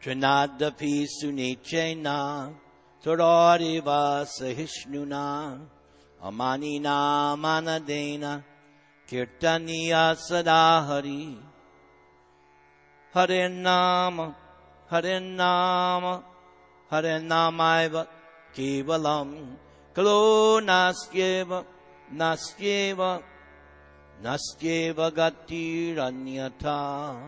Trinadapi Sunichena Torariva Sahishnuna Amanina Manadena Kirtaniya Sadahari Harinama Harinama Harinamaiva Kevalam Kalo Nastyeva Nastyeva Nastyeva Gatiranyata.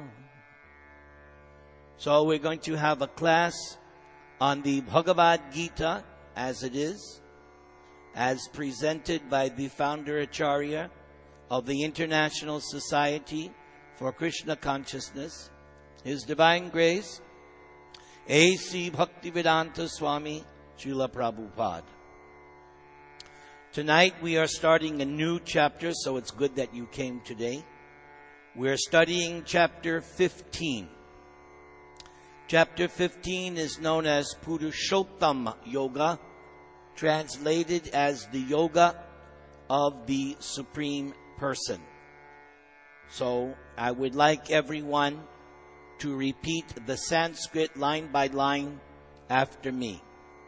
So we're going to have a class on the Bhagavad Gita as it is, as presented by the founder Acharya of the International Society for Krishna Consciousness, His Divine Grace, A.C. Bhaktivedanta Swami Srila Prabhupada. Tonight we are starting a new chapter, so it's good that you came today. We're studying chapter 15. Chapter 15 is known as Purushottam Yoga, translated as the Yoga of the Supreme Person. So I would like everyone to repeat the Sanskrit line by line after me.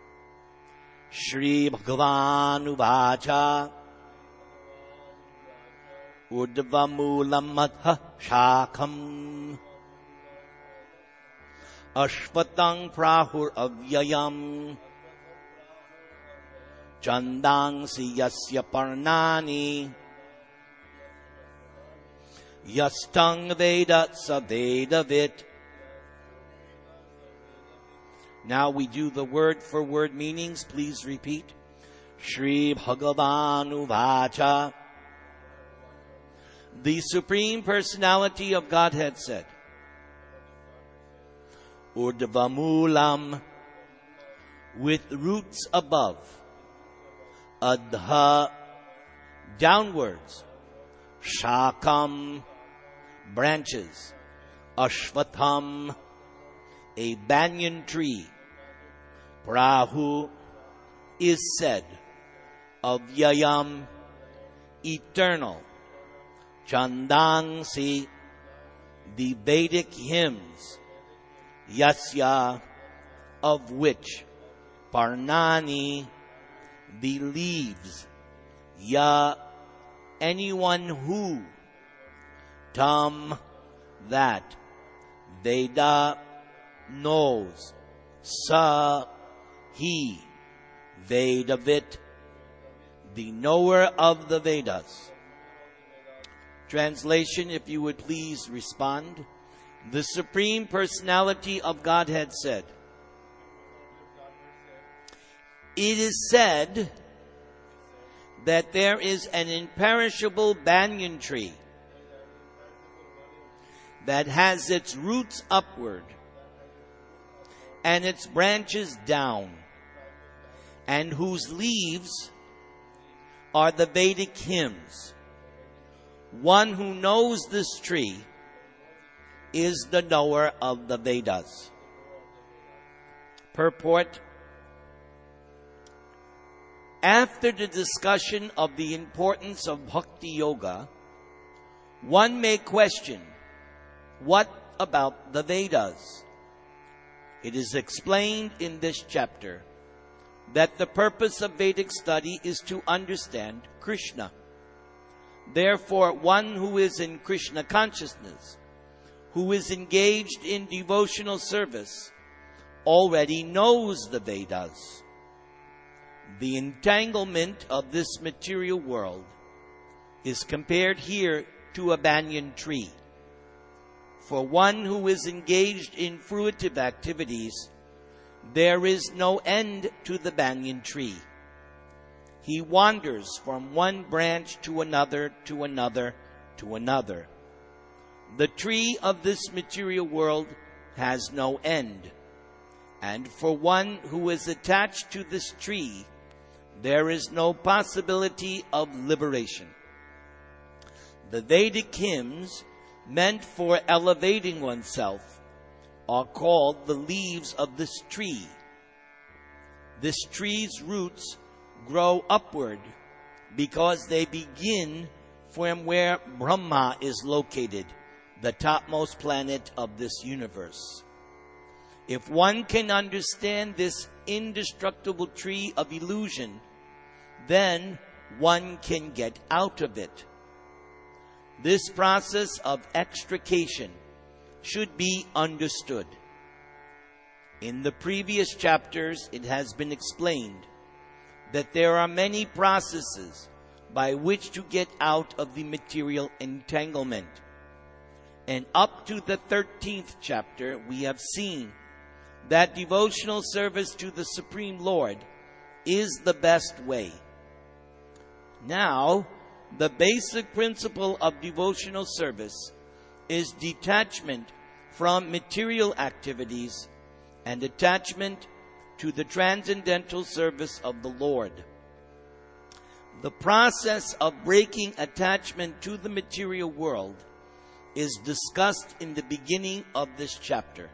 Shri Bhagavan Uvacha Urdhvamulam Madha Shakam Ashvatang Prahur Avyayam Chandangsi Yasya Parnani Yastang Veda Savedavit. Now we do the word for word meanings. Please repeat. Shri Bhagavan Uvacha. The Supreme Personality of Godhead said, Urdhvamulam, with roots above, Adha, downwards, Shakam, branches, Ashvatham, a banyan tree, Prahu, is said, Avyayam, eternal, Chandangsi, the Vedic hymns, Yasya, of which, Parnani, the leaves, Ya, anyone who, Tam, that, Veda, knows, Sa, he, Vedavit, the knower of the Vedas. Translation, if you would please respond. The Supreme Personality of Godhead said, it is said that there is an imperishable banyan tree that has its roots upward and its branches down, and whose leaves are the Vedic hymns. One who knows this tree is the knower of the Vedas. Purport. After the discussion of the importance of Bhakti Yoga, one may question, what about the Vedas? It is explained in this chapter that the purpose of Vedic study is to understand Krishna. Therefore, one who is in Krishna consciousness, who is engaged in devotional service, already knows the Vedas. The entanglement of this material world is compared here to a banyan tree. For one who is engaged in fruitive activities, there is no end to the banyan tree. He wanders from one branch to another, to another, to another. The tree of this material world has no end. And for one who is attached to this tree, there is no possibility of liberation. The Vedic hymns meant for elevating oneself are called the leaves of this tree. This tree's roots grow upward because they begin from where Brahma is located, the topmost planet of this universe. If one can understand this indestructible tree of illusion, then one can get out of it. This process of extrication should be understood. In the previous chapters, it has been explained that there are many processes by which to get out of the material entanglement. And up to the 13th chapter, we have seen that devotional service to the Supreme Lord is the best way. Now, the basic principle of devotional service is detachment from material activities and attachment to the transcendental service of the Lord. The process of breaking attachment to the material world is discussed in the beginning of this chapter.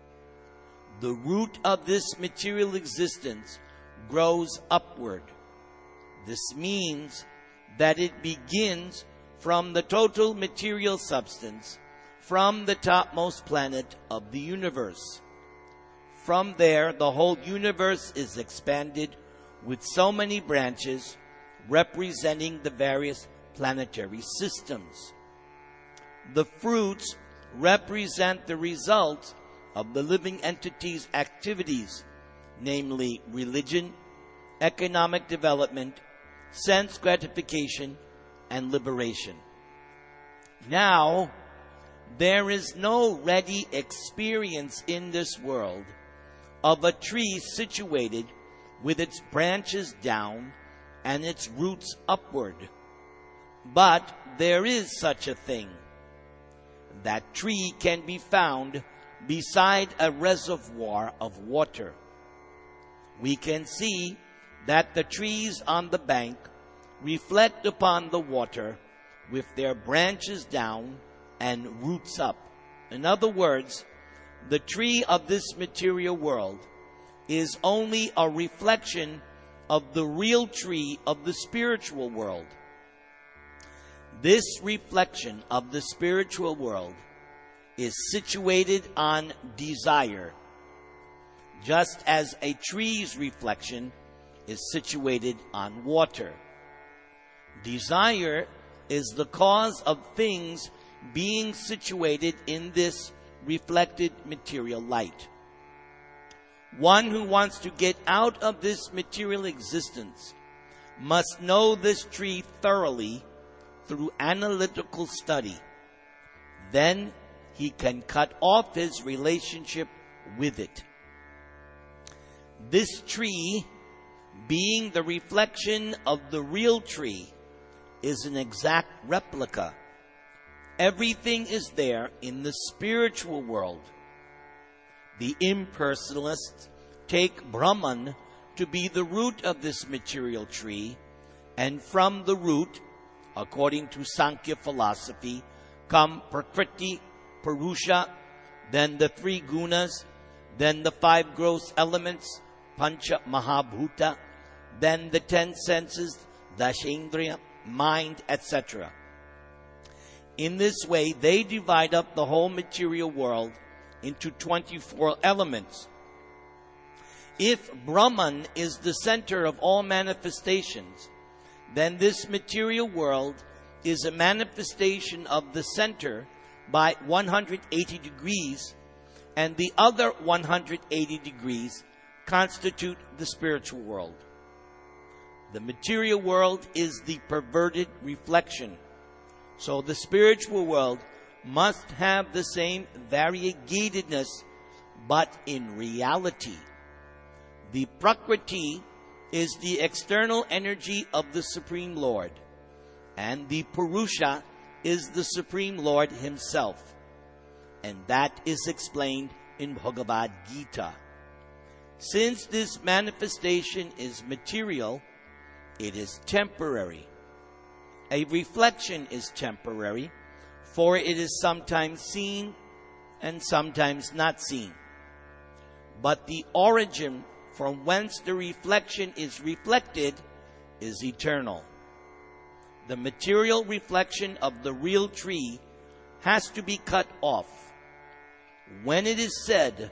The root of this material existence grows upward. This means that it begins from the total material substance, from the topmost planet of the universe. From there, the whole universe is expanded with so many branches representing the various planetary systems. The fruits represent the results of the living entity's activities, namely religion, economic development, sense gratification, and liberation. Now, there is no ready experience in this world of a tree situated with its branches down and its roots upward. But there is such a thing. That tree can be found beside a reservoir of water. We can see that the trees on the bank reflect upon the water with their branches down and roots up. In other words, the tree of this material world is only a reflection of the real tree of the spiritual world. This reflection of the spiritual world is situated on desire, just as a tree's reflection is situated on water. Desire is the cause of things being situated in this reflected material light. One who wants to get out of this material existence must know this tree thoroughly through analytical study. Then he can cut off his relationship with it. This tree, being the reflection of the real tree, is an exact replica. Everything is there in the spiritual world. The impersonalists take Brahman to be the root of this material tree, and from the root, according to Sankhya philosophy, come Prakriti, Purusha, then the three gunas, then the five gross elements, Pancha Mahabhuta, then the 10 senses, Dashendriya, mind, etc. In this way, they divide up the whole material world into 24 elements. If Brahman is the center of all manifestations, then this material world is a manifestation of the center by 180 degrees, and the other 180 degrees constitute the spiritual world. The material world is the perverted reflection. So the spiritual world must have the same variegatedness, but in reality. The Prakriti is the external energy of the Supreme Lord, and the Purusha is the Supreme Lord himself. And that is explained in Bhagavad Gita. Since this manifestation is material, it is temporary. A reflection is temporary, for it is sometimes seen and sometimes not seen. But the origin from whence the reflection is reflected is eternal. The material reflection of the real tree has to be cut off. When it is said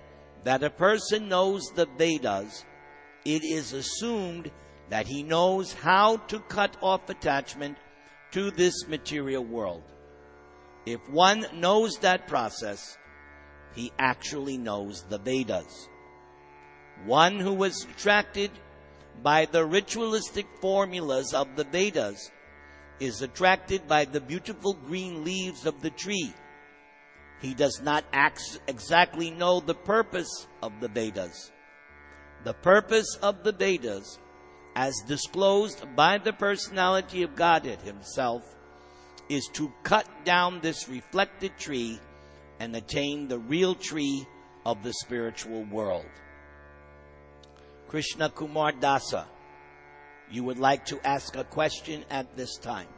that a person knows the Vedas, it is assumed that he knows how to cut off attachment to this material world. If one knows that process, he actually knows the Vedas. One who was attracted by the ritualistic formulas of the Vedas is attracted by the beautiful green leaves of the tree. He does not exactly know the purpose of the Vedas. The purpose of the Vedas, as disclosed by the personality of Godhead himself, is to cut down this reflected tree and attain the real tree of the spiritual world. Krishna Kumar Dasa, you would like to ask a question at this time.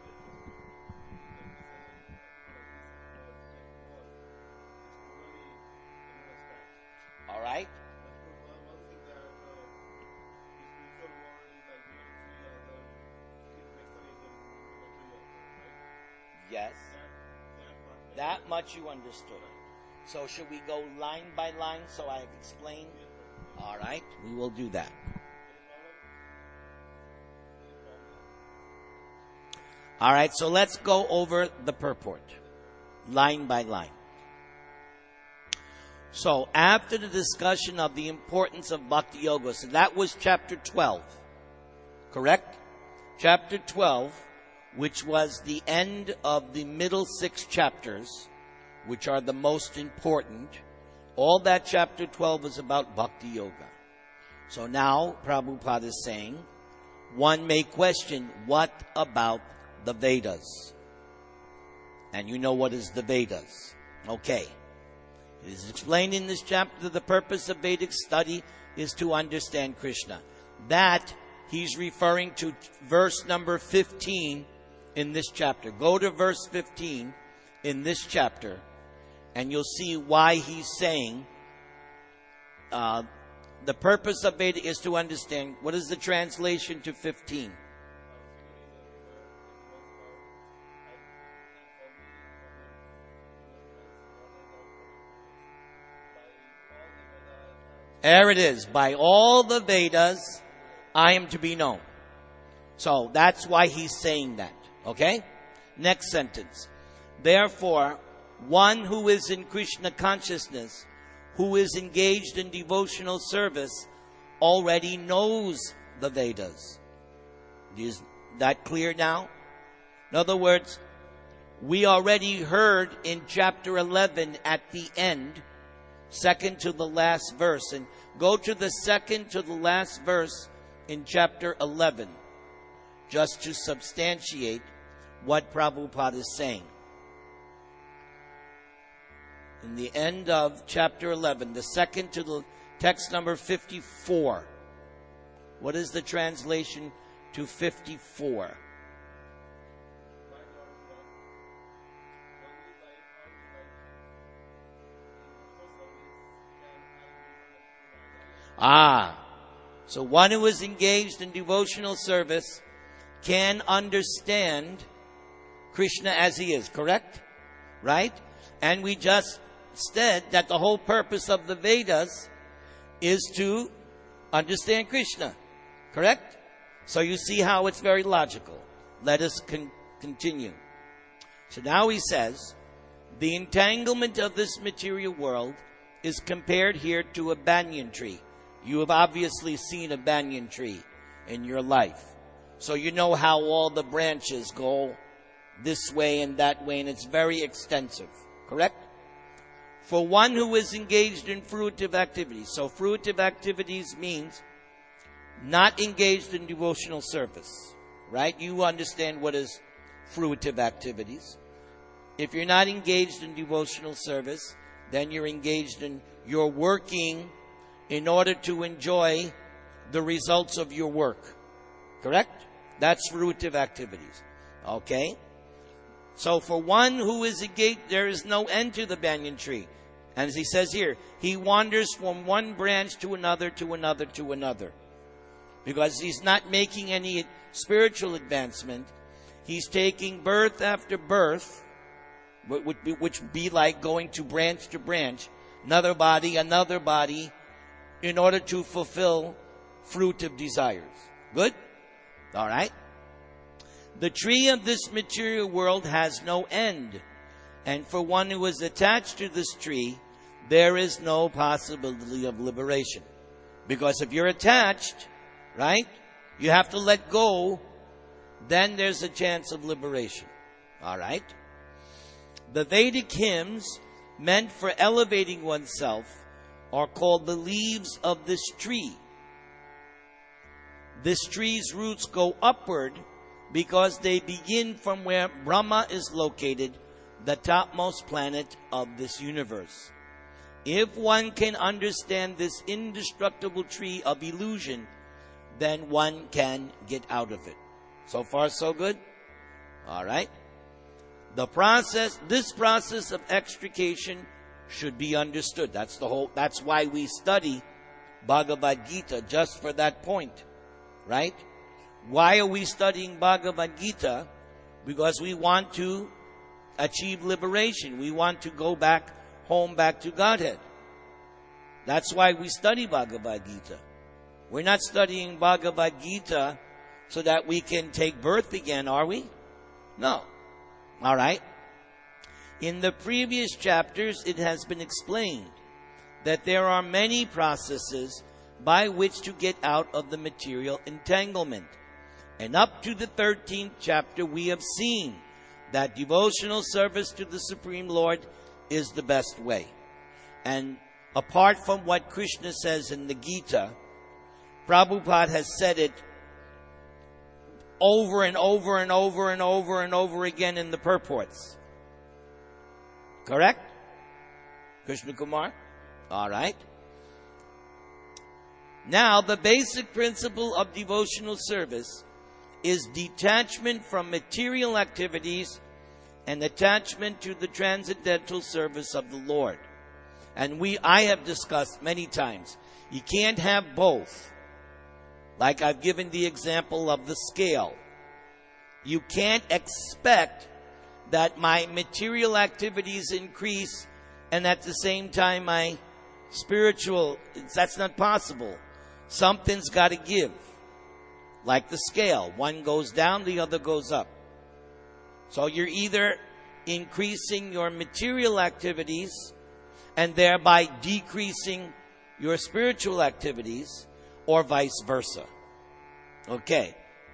All right. Yes. That much you understood. So should we go line by line so I explain? All right, we will do that. All right, so let's go over the purport, line by line. So after the discussion of the importance of Bhakti Yoga, so that was chapter 12, correct? Chapter 12, which was the end of the middle 6 chapters, which are the most important. All that chapter 12 is about Bhakti Yoga. So now Prabhupada is saying, one may question, what about the Vedas? And you know what is the Vedas. Okay. It is explained in this chapter, the purpose of Vedic study is to understand Krishna. That he's referring to verse number 15 in this chapter. Go to verse 15 in this chapter, and you'll see why he's saying the purpose of Veda is to understand. What is the translation to 15? There it is. By all the Vedas, I am to be known. So that's why he's saying that. Okay? Next sentence. Therefore, one who is in Krishna consciousness, who is engaged in devotional service, already knows the Vedas. Is that clear now? In other words, we already heard in chapter 11 at the end, second to the last verse, and go to the second to the last verse in chapter 11, just to substantiate what Prabhupada is saying. In the end of chapter 11, the second to the text number 54. What is the translation to 54? So one who is engaged in devotional service can understand Krishna as he is, correct? Right? And we just said that the whole purpose of the Vedas is to understand Krishna, correct? So you see how it's very logical. Let us continue. So now he says, the entanglement of this material world is compared here to a banyan tree. You have obviously seen a banyan tree in your life. So you know how all the branches go this way and that way, and it's very extensive. Correct? For one who is engaged in fruitive activities. So fruitive activities means not engaged in devotional service. Right? You understand what is fruitive activities. If you're not engaged in devotional service, then you're working in order to enjoy the results of your work. Correct? That's fruitive activities. Okay? So for one who is engaged, there is no end to the banyan tree. And as he says here, he wanders from one branch to another, to another, to another. Because he's not making any spiritual advancement. He's taking birth after birth, which would be like going to branch, another body, in order to fulfill fruit of desires. Good? All right. The tree of this material world has no end. And for one who is attached to this tree, there is no possibility of liberation. Because if you're attached, right, you have to let go, then there's a chance of liberation. All right? The Vedic hymns meant for elevating oneself are called the leaves of this tree. This tree's roots go upward because they begin from where Brahma is located, the topmost planet of this universe. If one can understand this indestructible tree of illusion, then one can get out of it. So far, so good? All right. This process of extrication should be understood. That's why we study Bhagavad Gita, just for that point. Right? Why are we studying Bhagavad Gita? Because we want to achieve liberation. We want to go back home, back to Godhead. That's why we study Bhagavad Gita. We're not studying Bhagavad Gita so that we can take birth again, are we? No. All right. In the previous chapters, it has been explained that there are many processes by which to get out of the material entanglement. And up to the 13th chapter, we have seen that devotional service to the Supreme Lord is the best way. And apart from what Krishna says in the Gita, Prabhupada has said it over and over and over and over and over again in the purports. Correct? Krishna Kumar? All right. Now, the basic principle of devotional service is detachment from material activities and attachment to the transcendental service of the Lord. And I have discussed many times, you can't have both. Like I've given the example of the scale. You can't expect that my material activities increase and at the same time my spiritual, that's not possible. Something's got to give. Like the scale. One goes down, the other goes up. So you're either increasing your material activities and thereby decreasing your spiritual activities, or vice versa. Okay.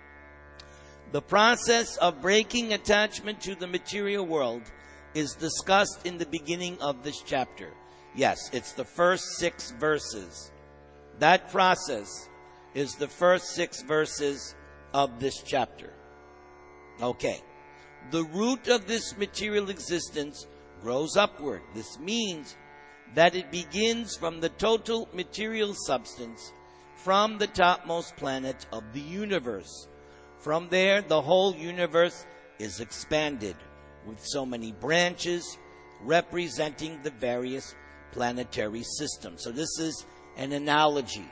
The process of breaking attachment to the material world is discussed in the beginning of this chapter. Yes, it's the first 6 verses. That process is the first 6 verses of this chapter. Okay. The root of this material existence grows upward. This means that it begins from the total material substance, from the topmost planet of the universe. From there, the whole universe is expanded with so many branches representing the various planetary systems. So this is an analogy.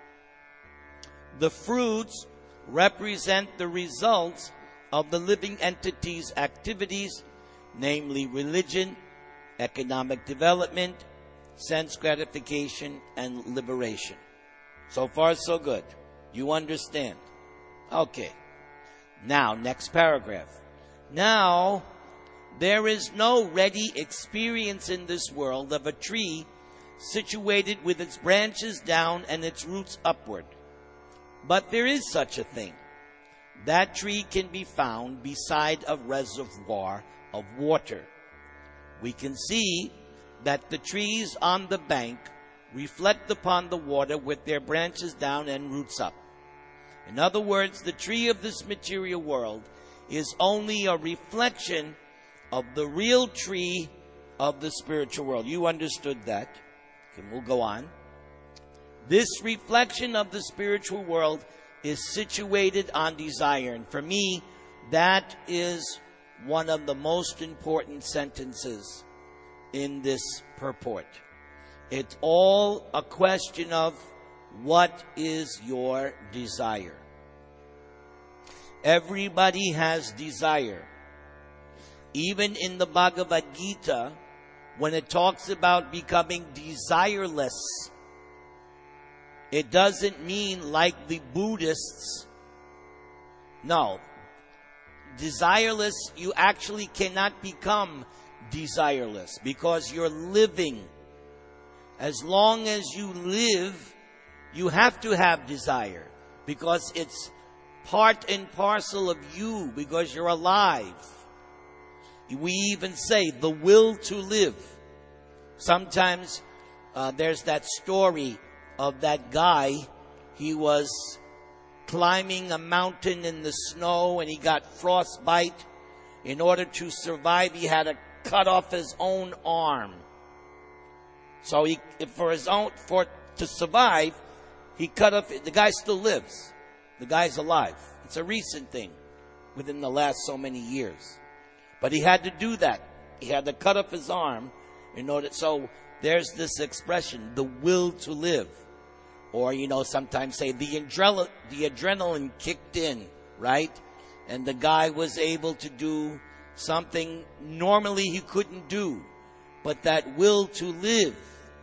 The fruits represent the results of the living entity's activities, namely religion, economic development, sense gratification, and liberation. So far, so good. You understand? Okay. Now, next paragraph. Now, there is no ready experience in this world of a tree situated with its branches down and its roots upward. But there is such a thing. That tree can be found beside a reservoir of water. We can see that the trees on the bank reflect upon the water with their branches down and roots up. In other words, the tree of this material world is only a reflection of the real tree of the spiritual world. You understood that. Okay, we'll go on. This reflection of the spiritual world is situated on desire. And for me, that is one of the most important sentences in this purport. It's all a question of what is your desire. Everybody has desire. Even in the Bhagavad Gita, when it talks about becoming desireless, It doesn't mean like the Buddhists. No. Desireless, you actually cannot become desireless because you're living. As long as you live, you have to have desire because it's part and parcel of you because you're alive. We even say the will to live. Sometimes there's that story of that guy. He was climbing a mountain in the snow and he got frostbite. In order to survive, he had to cut off his own arm. So to survive, he cut off. The guy still lives. The guy's alive. It's a recent thing within the last so many years. But he had to do that. He had to cut off his arm in order. So there's this expression, the will to live. Or, sometimes say the adrenaline kicked in, right? And the guy was able to do something normally he couldn't do. But that will to live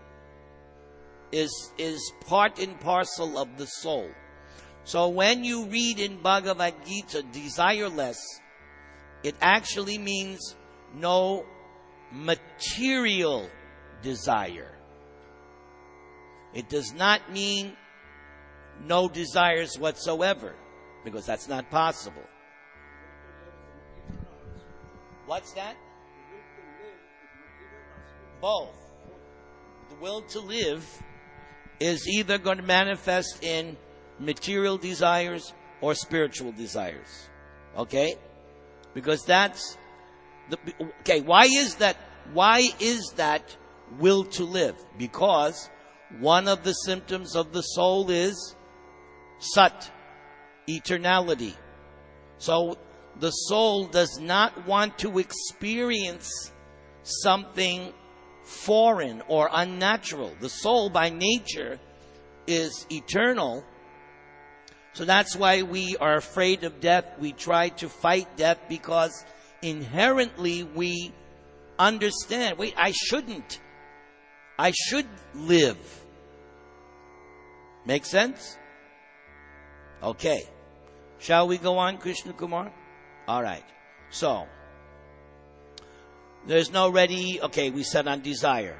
is part and parcel of the soul. So when you read in Bhagavad Gita, desireless, it actually means no material desire. It does not mean no desires whatsoever, because that's not possible. What's that? Both. The will to live is either going to manifest in material desires or spiritual desires. Okay? Because that's why is that? Why is that will to live? Because one of the symptoms of the soul is sat, eternality. So the soul does not want to experience something foreign or unnatural. The soul by nature is eternal. So that's why we are afraid of death. We try to fight death because inherently we understand, wait, I shouldn't. I should live. Make sense? Okay. Shall we go on, Krishna Kumar? All right. So, there's no ready. Okay, we said on desire.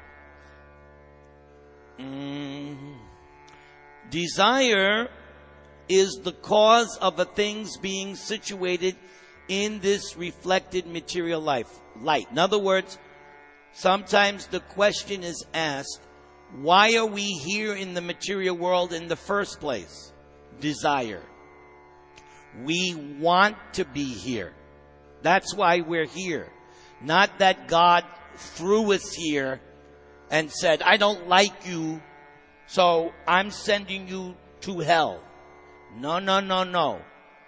Desire is the cause of a thing's being situated in this reflected material light. In other words, sometimes the question is asked, why are we here in the material world in the first place? Desire. We want to be here. That's why we're here. Not that God threw us here and said, I don't like you, so I'm sending you to hell. No.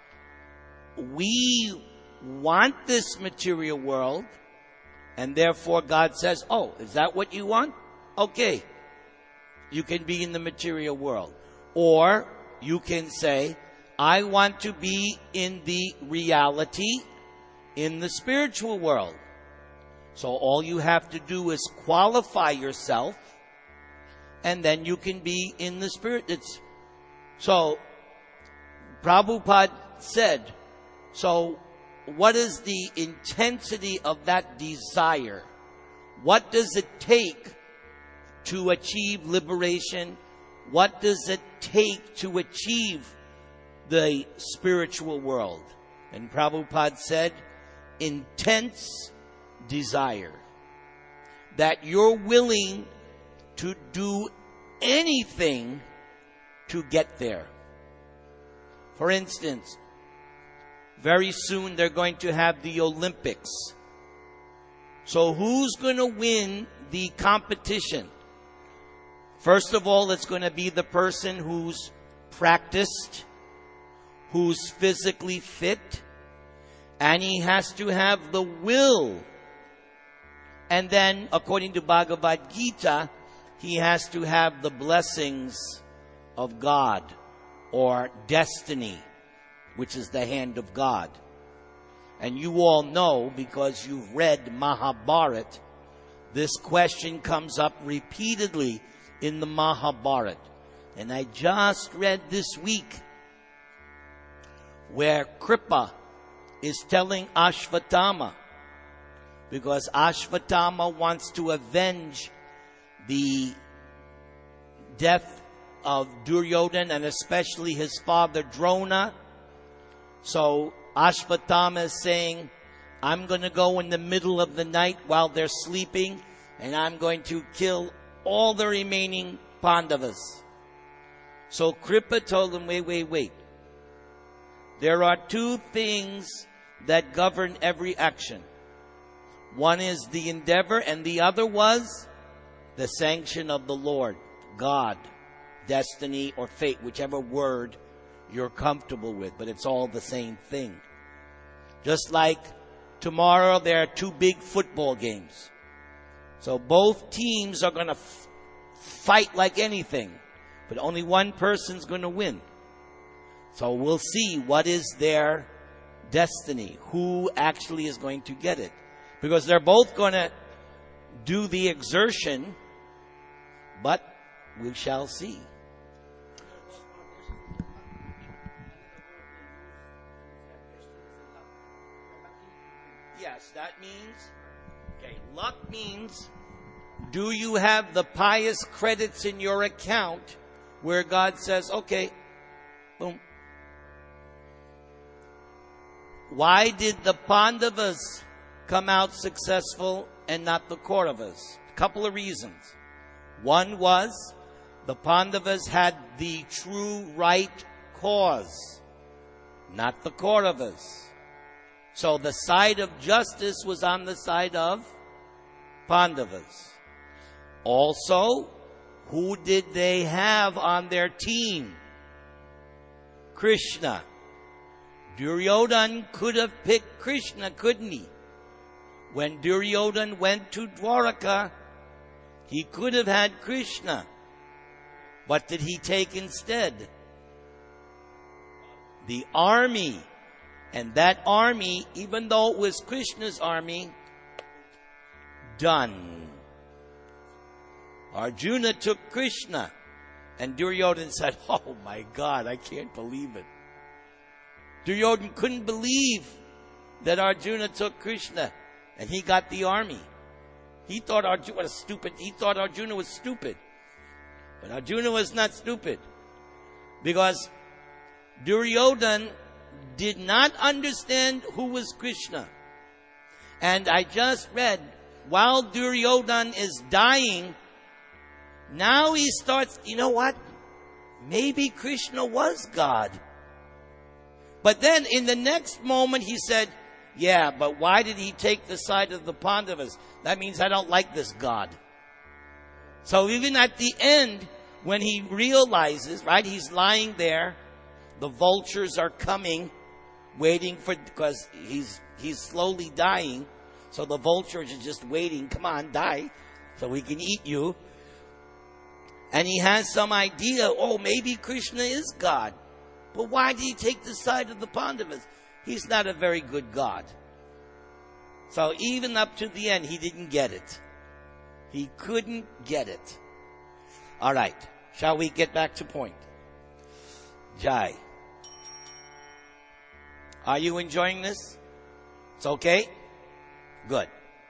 We want this material world, and therefore God says, oh, is that what you want? Okay. You can be in the material world. Or you can say, I want to be in the reality in the spiritual world. So all you have to do is qualify yourself, and then you can be in the spirit. So Prabhupada said, so what is the intensity of that desire? What does it take to achieve liberation? What does it take to achieve the spiritual world? And Prabhupada said, intense desire. That you're willing to do anything to get there. For instance, very soon they're going to have the Olympics. So who's going to win the competition? First of all, it's going to be the person who's practiced, who's physically fit, and he has to have the will. And then, according to Bhagavad Gita, he has to have the blessings of God, or destiny, which is the hand of God. And you all know, because you've read Mahabharata, this question comes up repeatedly in the Mahabharata. And I just read this week where Kripa is telling Ashvatthama, because Ashvatthama wants to avenge the death of Duryodhana and especially his father Drona. So Ashvatthama is saying, I'm going to go in the middle of the night while they're sleeping, and I'm going to kill all the remaining Pandavas. So Kripa told him, wait. There are two things that govern every action. One is the endeavor, and the other was the sanction of the Lord, God, destiny, or fate, whichever word you're comfortable with, but it's all the same thing. Just like tomorrow there are two big football games. So both teams are going to fight like anything, but only one person's going to win. So we'll see what is their destiny, who actually is going to get it. Because they're both going to do the exertion, but we shall see. Yes, that means, luck means, do you have the pious credits in your account where God says, okay, boom. Why did the Pandavas come out successful and not the Kauravas? A couple of reasons. One was the Pandavas had the true right cause, not the Kauravas. So the side of justice was on the side of Pandavas. Also, who did they have on their team? Krishna. Duryodhana could have picked Krishna, couldn't he? When Duryodhana went to Dwaraka, he could have had Krishna. What did he take instead? The army. And that army, even though it was Krishna's army, done. Arjuna took Krishna. And Duryodhana said, oh my God, I can't believe it. Duryodhana couldn't believe that Arjuna took Krishna. And he got the army. He thought Arjuna was stupid. But Arjuna was not stupid. Because Duryodhana did not understand who was Krishna. And I just read, while Duryodhana is dying, now he starts, you know what? Maybe Krishna was God. But then in the next moment he said, yeah, but why did he take the side of the Pandavas? That means I don't like this God. So even at the end, when he realizes, right, he's lying there, the vultures are coming, waiting for, because he's slowly dying. So the vultures are just waiting, come on, die, so we can eat you. And he has some idea, oh, maybe Krishna is God. But why did he take the side of the Pandavas? He's not a very good God. So even up to the end, he didn't get it. He couldn't get it. All right. Shall we get back to point? Jai. Are you enjoying this? It's okay? Good.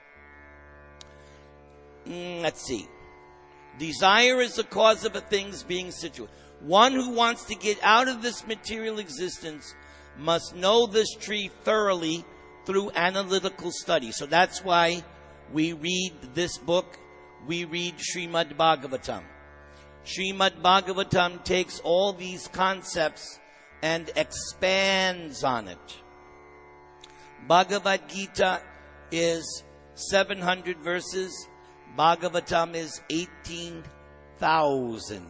Let's see. Desire is the cause of a thing's being situated. One who wants to get out of this material existence must know this tree thoroughly through analytical study. So that's why we read this book. We read Srimad Bhagavatam. Srimad Bhagavatam takes all these concepts and expands on it. Bhagavad Gita is 700 verses. Bhagavatam is 18,000.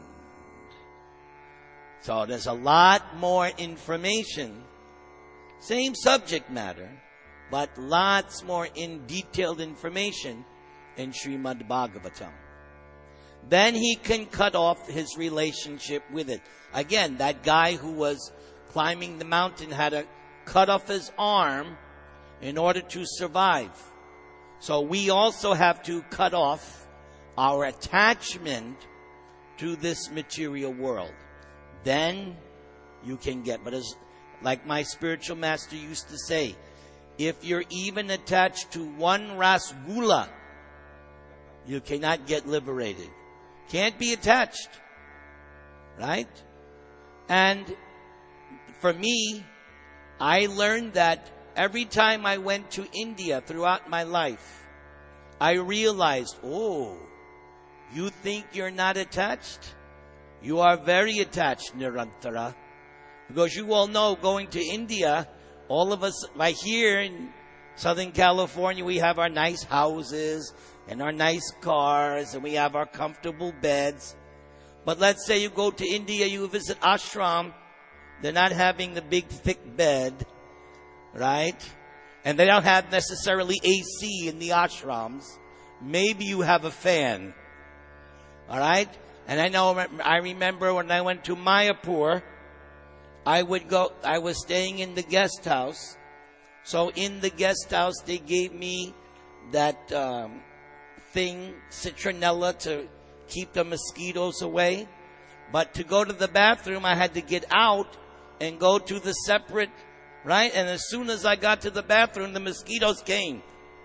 So there's a lot more information. Same subject matter, but lots more in detailed information in Srimad Bhagavatam. Then he can cut off his relationship with it. Again, that guy who was climbing the mountain had to cut off his arm in order to survive. So we also have to cut off our attachment to this material world. Then you can get, but as like my spiritual master used to say, if you're even attached to one rasgula, you cannot get liberated. Can't be attached. Right? And for me, I learned that every time I went to India throughout my life, I realized, oh, you think you're not attached? You are very attached, Nirantara. Because you all know, going to India, all of us, right here in Southern California, we have our nice houses and our nice cars and we have our comfortable beds. But let's say you go to India, you visit ashram, they're not having the big thick bed, right? And they don't have necessarily AC in the ashrams. Maybe you have a fan. Alright? And I remember when I went to Mayapur, I was staying in the guest house. So in the guest house, they gave me that thing, citronella, to keep the mosquitoes away. But to go to the bathroom, I had to get out and go to the separate, right? And as soon as I got to the bathroom, the mosquitoes came.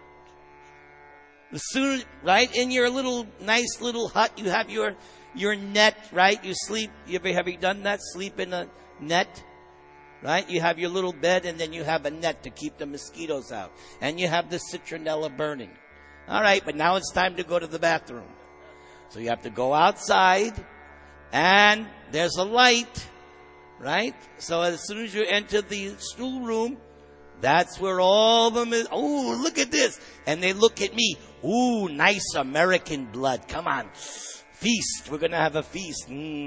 As soon, right? In your little, nice little hut, you have your net, right? You sleep, have you done that? Sleep in a net, right? You have your little bed and then you have a net to keep the mosquitoes out. And you have the citronella burning. All right, but now it's time to go to the bathroom. So you have to go outside and there's a light, right? So as soon as you enter the stool room, that's where all of them oh, look at this. And they look at me. Ooh, nice American blood. Come on. Feast. We're going to have a feast.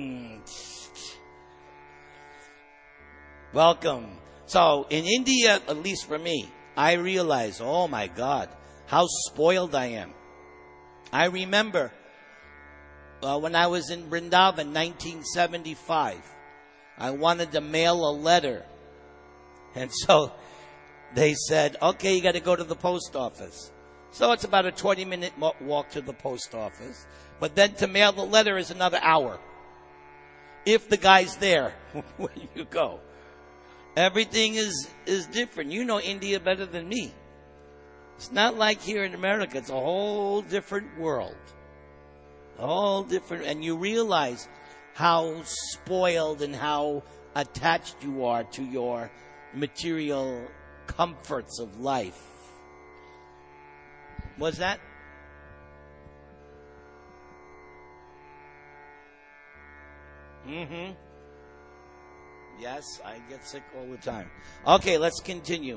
Welcome. So in India, at least for me, I realized, oh my God, how spoiled I am. I remember when I was in Vrindavan, 1975, I wanted to mail a letter. And so they said, okay, you got to go to the post office. So it's about a 20-minute walk to the post office. But then to mail the letter is another hour. If the guy's there, where you go. Everything is different. You know India better than me. It's not like here in America. It's a whole different world. All different. And you realize how spoiled and how attached you are to your material comforts of life. Was that? Yes, I get sick all the time. Okay, let's continue.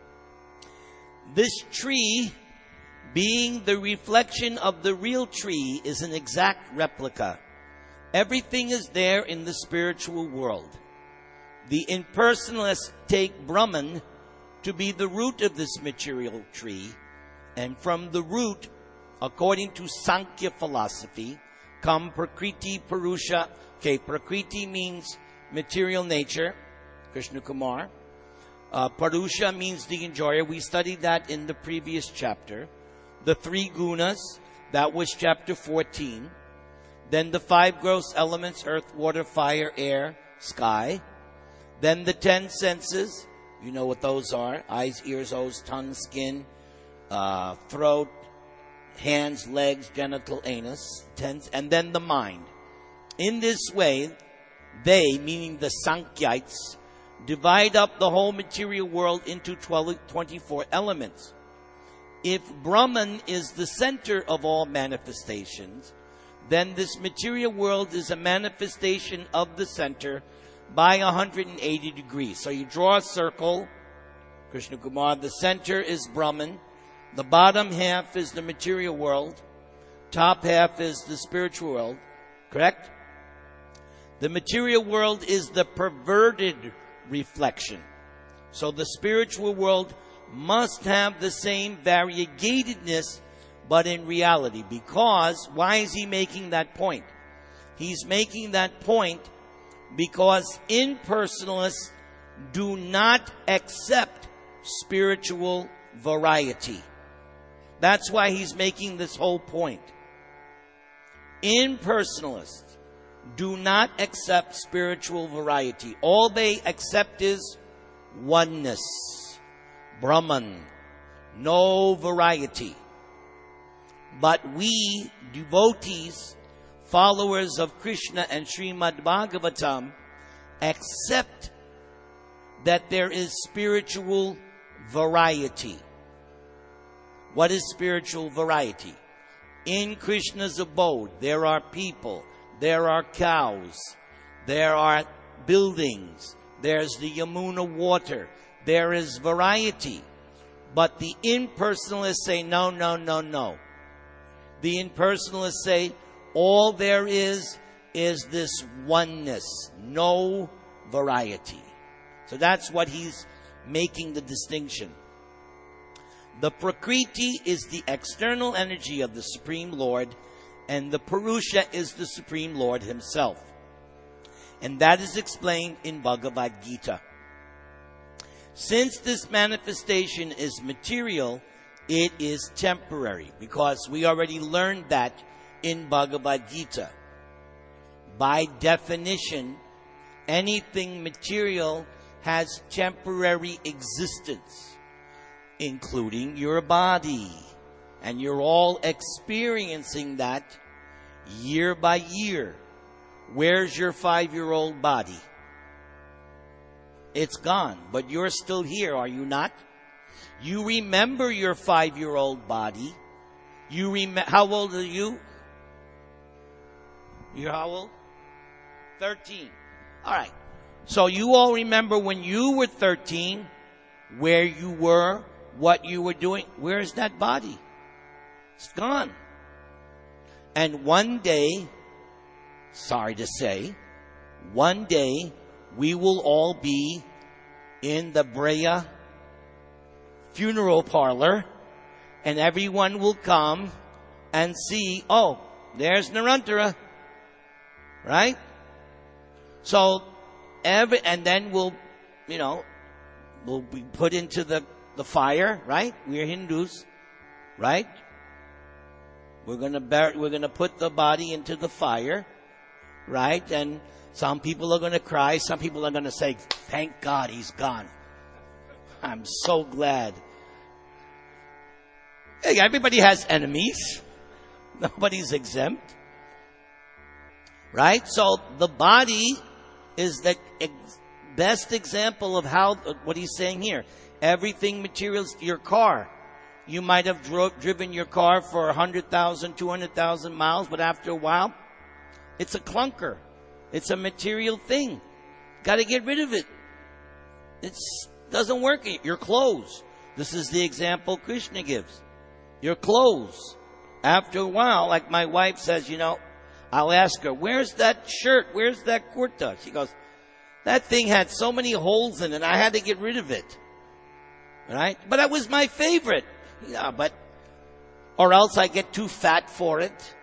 This tree, being the reflection of the real tree, is an exact replica. Everything is there in the spiritual world. The impersonalists take Brahman to be the root of this material tree, and from the root, according to Sankhya philosophy, come Prakriti, Purusha. Okay, Prakriti means material nature, Krishna Kumar. Purusha means the enjoyer. We studied that in the previous chapter. The three gunas, that was chapter 14. Then the five gross elements, earth, water, fire, air, sky. Then the 10 senses, you know what those are. Eyes, ears, nose, tongue, skin, throat, hands, legs, genital, anus. And then the mind. In this way, they, meaning the Sankhites, divide up the whole material world into 24 elements. If Brahman is the center of all manifestations, then this material world is a manifestation of the center by 180 degrees. So you draw a circle, Krishna Kumar, the center is Brahman, the bottom half is the material world, top half is the spiritual world, correct? The material world is the perverted reflection. So the spiritual world must have the same variegatedness, but in reality. Because, why is he making that point? He's making that point because impersonalists do not accept spiritual variety. That's why he's making this whole point. Impersonalists do not accept spiritual variety. All they accept is oneness, Brahman, no variety. But we, devotees, followers of Krishna and Srimad Bhagavatam, accept that there is spiritual variety. What is spiritual variety? In Krishna's abode, there are people, there are cows, there are buildings, there's the Yamuna water, there is variety. But the impersonalists say, no, no, no, no. The impersonalists say, all there is this oneness, no variety. So that's what he's making the distinction. The Prakriti is the external energy of the Supreme Lord, and the Purusha is the Supreme Lord himself. And that is explained in Bhagavad Gita. Since this manifestation is material, it is temporary, because we already learned that in Bhagavad Gita. By definition, anything material has temporary existence, including your body. And you're all experiencing that year by year. Where's your 5-year-old body? It's gone, but you're still here, are you not? You remember your 5-year-old body. How old are you? You're how old? 13. All right. So you all remember when you were 13, where you were, what you were doing. Where's that body? It's gone. And one day, sorry to say, one day we will all be in the Brea funeral parlor, and everyone will come and see, oh, there's Narantara. Right? So, and then we'll be put into the fire, right? We're Hindus, right? We're gonna put the body into the fire, right? And some people are gonna cry, some people are gonna say, thank God he's gone. I'm so glad. Hey, everybody has enemies. Nobody's exempt. Right? So the body is the best example of how, what he's saying here. Everything materials, your car. You might have driven your car for 100,000, 200,000 miles, but after a while, it's a clunker. It's a material thing. Got to get rid of it. It doesn't work. Your clothes. This is the example Krishna gives. Your clothes. After a while, like my wife says, I'll ask her, where's that shirt? Where's that kurta? She goes, that thing had so many holes in it, I had to get rid of it. Right? But that was my favorite. Yeah, or else I get too fat for it.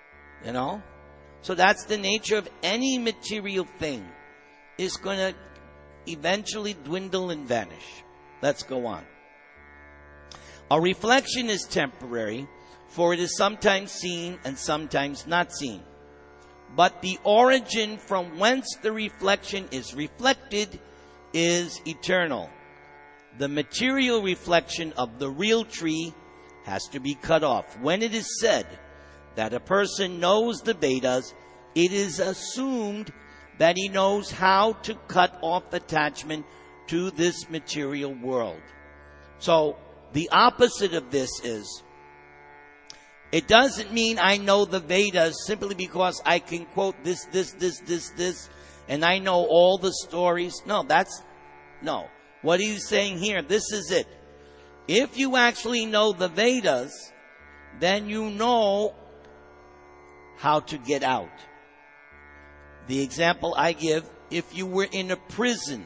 So that's the nature of any material thing. It's going to eventually dwindle and vanish. Let's go on. A reflection is temporary, for it is sometimes seen and sometimes not seen. But the origin from whence the reflection is reflected is eternal. The material reflection of the real tree has to be cut off. When it is said that a person knows the Vedas, it is assumed that he knows how to cut off attachment to this material world. So, the opposite of this is, it doesn't mean I know the Vedas simply because I can quote this, and I know all the stories. No. What he's saying here, this is it. If you actually know the Vedas, then you know how to get out. The example I give, if you were in a prison,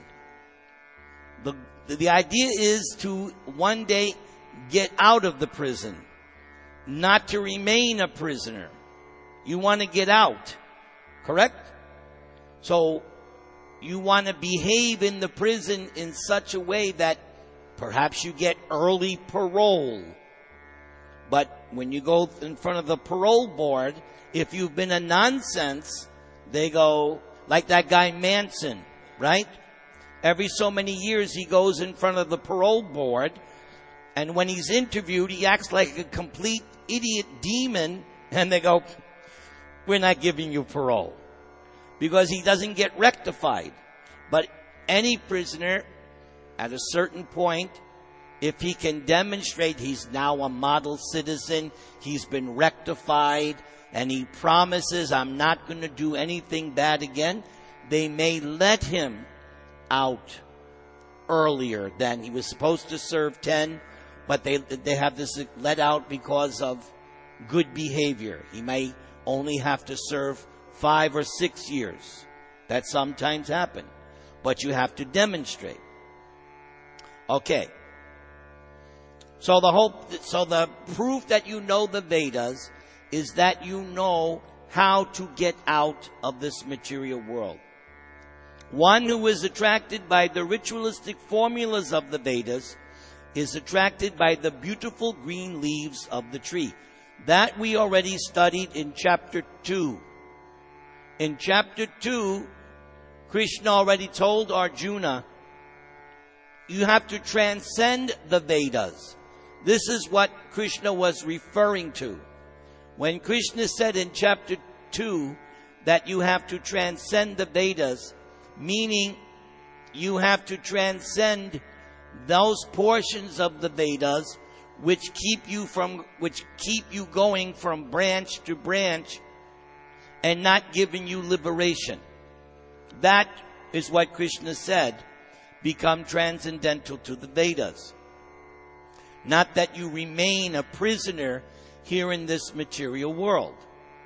the idea is to one day get out of the prison. Not to remain a prisoner. You want to get out. Correct? So, you want to behave in the prison in such a way that perhaps you get early parole. But when you go in front of the parole board, if you've been a nonsense, They go, like that guy Manson, right? Every so many years he goes in front of the parole board, and when he's interviewed, he acts like a complete idiot demon, and they go, we're not giving you parole. Because he doesn't get rectified. But any prisoner, at a certain point, if he can demonstrate he's now a model citizen, he's been rectified, and he promises, I'm not going to do anything bad again, they may let him out earlier than he was supposed to serve 10, but they have this let out because of good behavior. He may only have to serve 5 or 6 years. That sometimes happen, but you have to demonstrate. Okay. So the proof that you know the Vedas is that you know how to get out of this material world. One who is attracted by the ritualistic formulas of the Vedas is attracted by the beautiful green leaves of the tree. That we already studied in chapter 2. In chapter 2, Krishna already told Arjuna, you have to transcend the Vedas. This is what Krishna was referring to. When Krishna said in chapter 2 that you have to transcend the Vedas, meaning you have to transcend those portions of the Vedas which keep you going from branch to branch and not giving you liberation. That is what Krishna said, become transcendental to the Vedas. Not that you remain a prisoner here in this material world.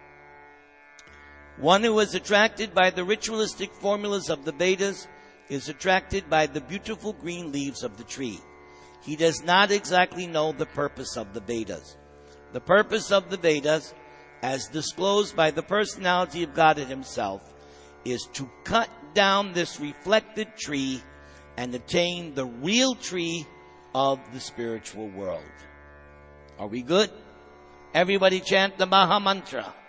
One who is attracted by the ritualistic formulas of the Vedas is attracted by the beautiful green leaves of the tree. He does not exactly know the purpose of the Vedas. The purpose of the Vedas, as disclosed by the personality of God himself, is to cut down this reflected tree and attain the real tree of the spiritual world. Are we good? Everybody chant the Maha Mantra.